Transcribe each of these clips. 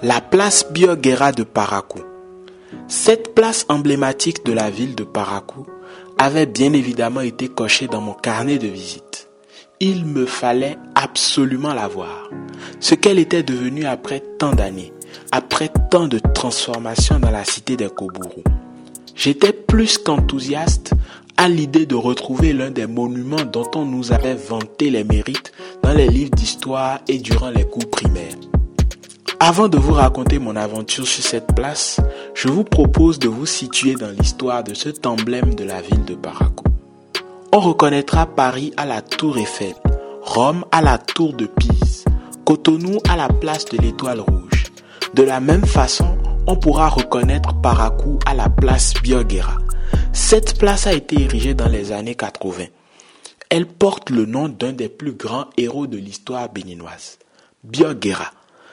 La place Bioguera de Parakou. Cette place emblématique de la ville de Parakou avait bien évidemment été cochée dans mon carnet de visite. Il me fallait absolument la voir. Ce qu'elle était devenue après tant d'années, après tant de transformations dans la cité des Kobourou. J'étais plus qu'enthousiaste à l'idée de retrouver l'un des monuments dont on nous avait vanté les mérites dans les livres d'histoire et durant les cours primaires. Avant de vous raconter mon aventure sur cette place, je vous propose de vous situer dans l'histoire de cet emblème de la ville de Parakou. On reconnaîtra Paris à la Tour Eiffel, Rome à la Tour de Pise, Cotonou à la place de l'Étoile Rouge. De la même façon, on pourra reconnaître Parakou à la place Bioguera. Cette place a été érigée dans les années 80. Elle porte le nom d'un des plus grands héros de l'histoire béninoise, Bioguera.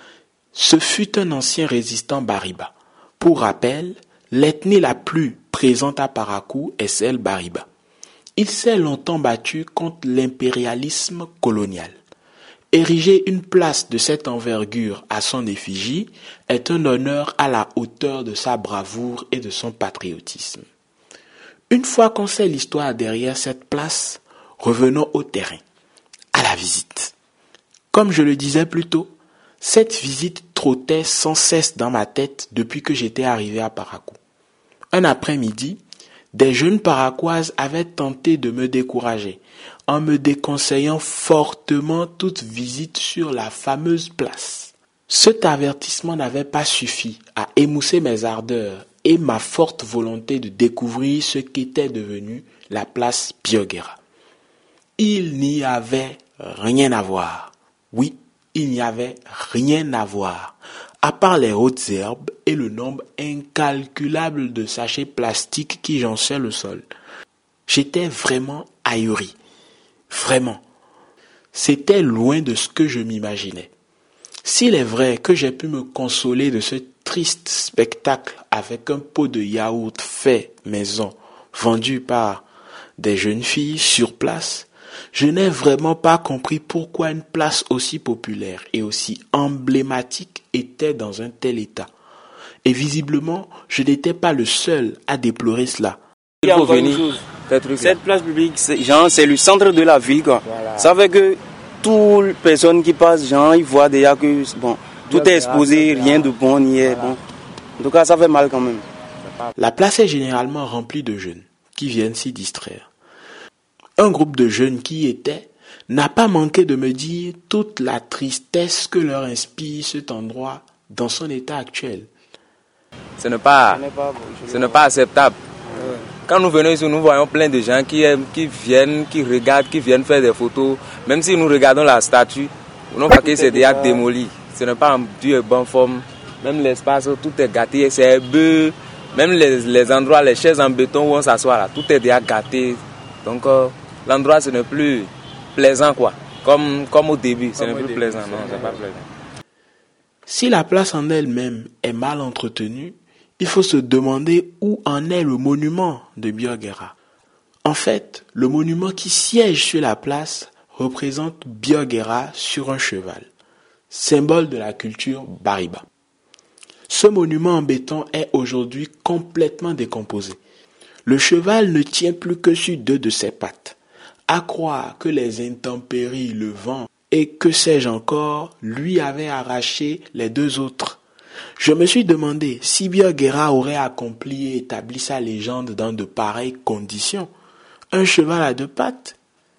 Ce fut un ancien résistant Bariba. Pour rappel, l'ethnie la plus présente à Parakou est celle Bariba. Il s'est longtemps battu contre l'impérialisme colonial. Ériger une place de cette envergure à son effigie est un honneur à la hauteur de sa bravoure et de son patriotisme. Une fois qu'on sait l'histoire derrière cette place, revenons au terrain, à la visite. Comme je le disais plus tôt, cette visite trottait sans cesse dans ma tête depuis que j'étais arrivé à Parakou. Un après-midi, des jeunes Paraquoises avaient tenté de me décourager en me déconseillant fortement toute visite sur la fameuse place. Cet avertissement n'avait pas suffi à émousser mes ardeurs et ma forte volonté de découvrir ce qu'était devenu la place Bioguera. Il n'y avait rien à voir. Oui, il n'y avait rien à voir, à part les hautes herbes et le nombre incalculable de sachets plastiques qui jonchaient le sol. J'étais vraiment ahuri. Vraiment. C'était loin de ce que je m'imaginais. S'il est vrai que j'ai pu me consoler de ce triste spectacle avec un pot de yaourt fait maison, vendu par des jeunes filles sur place, je n'ai vraiment pas compris pourquoi une place aussi populaire et aussi emblématique était dans un tel état. Et visiblement, je n'étais pas le seul à déplorer cela. Il faut venir. Cette place publique, c'est le centre de la ville, quoi. Voilà. Ça fait que toutes les personnes qui passent, ils voient déjà que tout est exposé, rien de bon n'y est. Bon. En tout cas, ça fait mal quand même. La place est généralement remplie de jeunes qui viennent s'y distraire. Un groupe de jeunes qui y étaient n'a pas manqué de me dire toute la tristesse que leur inspire cet endroit dans son état actuel. Ce n'est pas acceptable. Quand nous venons ici, nous voyons plein de gens qui viennent, qui regardent, qui viennent faire des photos. Même si nous regardons la statue, nous voyons que c'est déjà démoli. Ce n'est pas en dure bonne forme. Même l'espace, tout est gâté, c'est beau. Même les endroits, les chaises en béton où on s'assoit là, tout est déjà gâté. Donc l'endroit, ce n'est plus plaisant, quoi. Comme au début, ce n'est plus plaisant. Non, c'est pas plaisant. Si la place en elle-même est mal entretenue, il faut se demander où en est le monument de Bioguera. En fait, le monument qui siège sur la place représente Bioguera sur un cheval, symbole de la culture Bariba. Ce monument en béton est aujourd'hui complètement décomposé. Le cheval ne tient plus que sur 2 de ses pattes. À croire que les intempéries, le vent et que sais-je encore, lui avaient arraché les 2 autres. Je me suis demandé si Bioguera aurait accompli et établi sa légende dans de pareilles conditions. Un cheval à 2 pattes?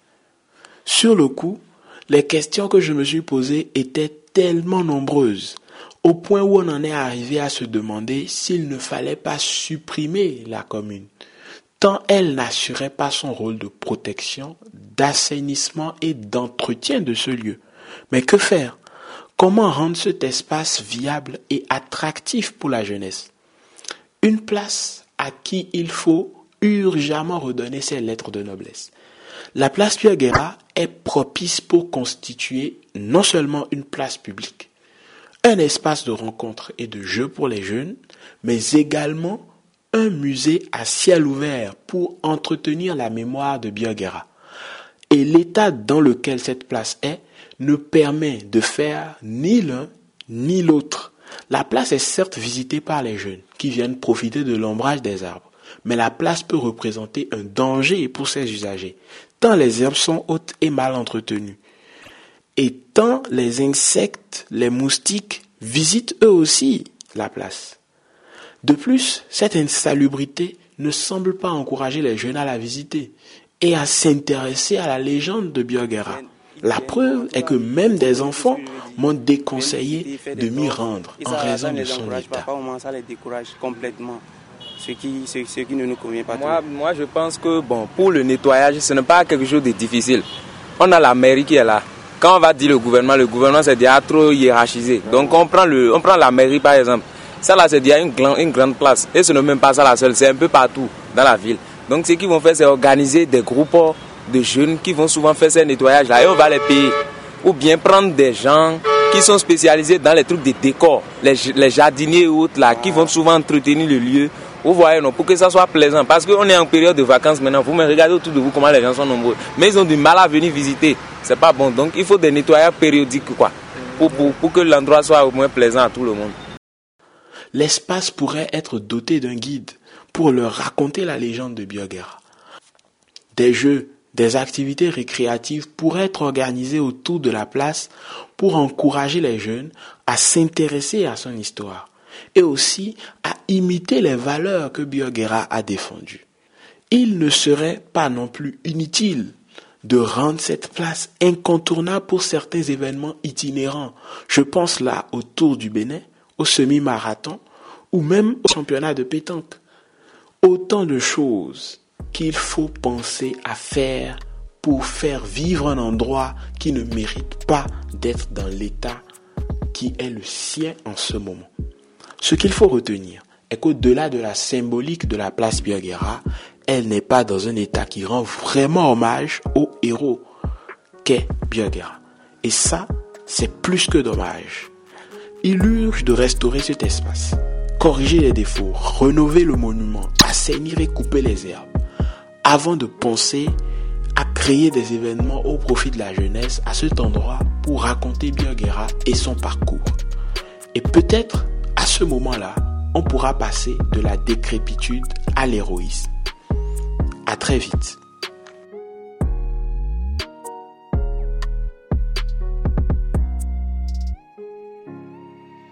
Sur le coup, les questions que je me suis posées étaient tellement nombreuses, au point où on en est arrivé à se demander s'il ne fallait pas supprimer la commune, tant elle n'assurait pas son rôle de protection, d'assainissement et d'entretien de ce lieu. Mais que faire? Comment rendre cet espace viable et attractif pour la jeunesse? Une place à qui il faut urgemment redonner ses lettres de noblesse. La place Bioguera est propice pour constituer non seulement une place publique, un espace de rencontre et de jeu pour les jeunes, mais également un musée à ciel ouvert pour entretenir la mémoire de Bioguera. Et l'état dans lequel cette place est ne permet de faire ni l'un ni l'autre. La place est certes visitée par les jeunes qui viennent profiter de l'ombrage des arbres, mais la place peut représenter un danger pour ses usagers, tant les herbes sont hautes et mal entretenues, et tant les insectes, les moustiques visitent eux aussi la place. De plus, cette insalubrité ne semble pas encourager les jeunes à la visiter et à s'intéresser à la légende de Biorguera. La preuve est que même des enfants m'ont déconseillé de m'y rendre en raison de son état. Ça les décourage complètement, ce qui ne nous convient pas. Moi, je pense que pour le nettoyage, ce n'est pas quelque chose de difficile. On a la mairie qui est là. Quand on va dire le gouvernement c'est déjà trop hiérarchisé. Donc on prend la mairie par exemple. Ça là c'est déjà une grande place. Et ce n'est même pas ça la seule, c'est un peu partout dans la ville. Donc ce qu'ils vont faire c'est organiser des groupes de jeunes qui vont souvent faire ces nettoyages là et on va les payer. Ou bien prendre des gens qui sont spécialisés dans les trucs de décor, les jardiniers et autres là, qui vont souvent entretenir le lieu. Vous voyez, non, pour que ça soit plaisant. Parce qu'on est en période de vacances maintenant. Vous me regardez autour de vous comment les gens sont nombreux. Mais ils ont du mal à venir visiter. C'est pas bon. Donc il faut des nettoyages périodiques quoi, pour que l'endroit soit au moins plaisant à tout le monde. L'espace pourrait être doté d'un guide pour leur raconter la légende de Biorguera. Des jeux, des activités récréatives pourraient être organisées autour de la place pour encourager les jeunes à s'intéresser à son histoire et aussi à imiter les valeurs que Biorguera a défendues. Il ne serait pas non plus inutile de rendre cette place incontournable pour certains événements itinérants. Je pense là au Tour du Bénin, au semi-marathon ou même au championnat de pétanque. Autant de choses qu'il faut penser à faire pour faire vivre un endroit qui ne mérite pas d'être dans l'état qui est le sien en ce moment. Ce qu'il faut retenir est qu'au-delà de la symbolique de la place Biorguera, elle n'est pas dans un état qui rend vraiment hommage au héros qu'est Biorguera. Et ça, c'est plus que dommage. Il urge de restaurer cet espace, corriger les défauts, rénover le monument, assainir et couper les herbes, avant de penser à créer des événements au profit de la jeunesse à cet endroit pour raconter Biorguera et son parcours. Et peut-être, à ce moment-là, on pourra passer de la décrépitude à l'héroïsme. À très vite.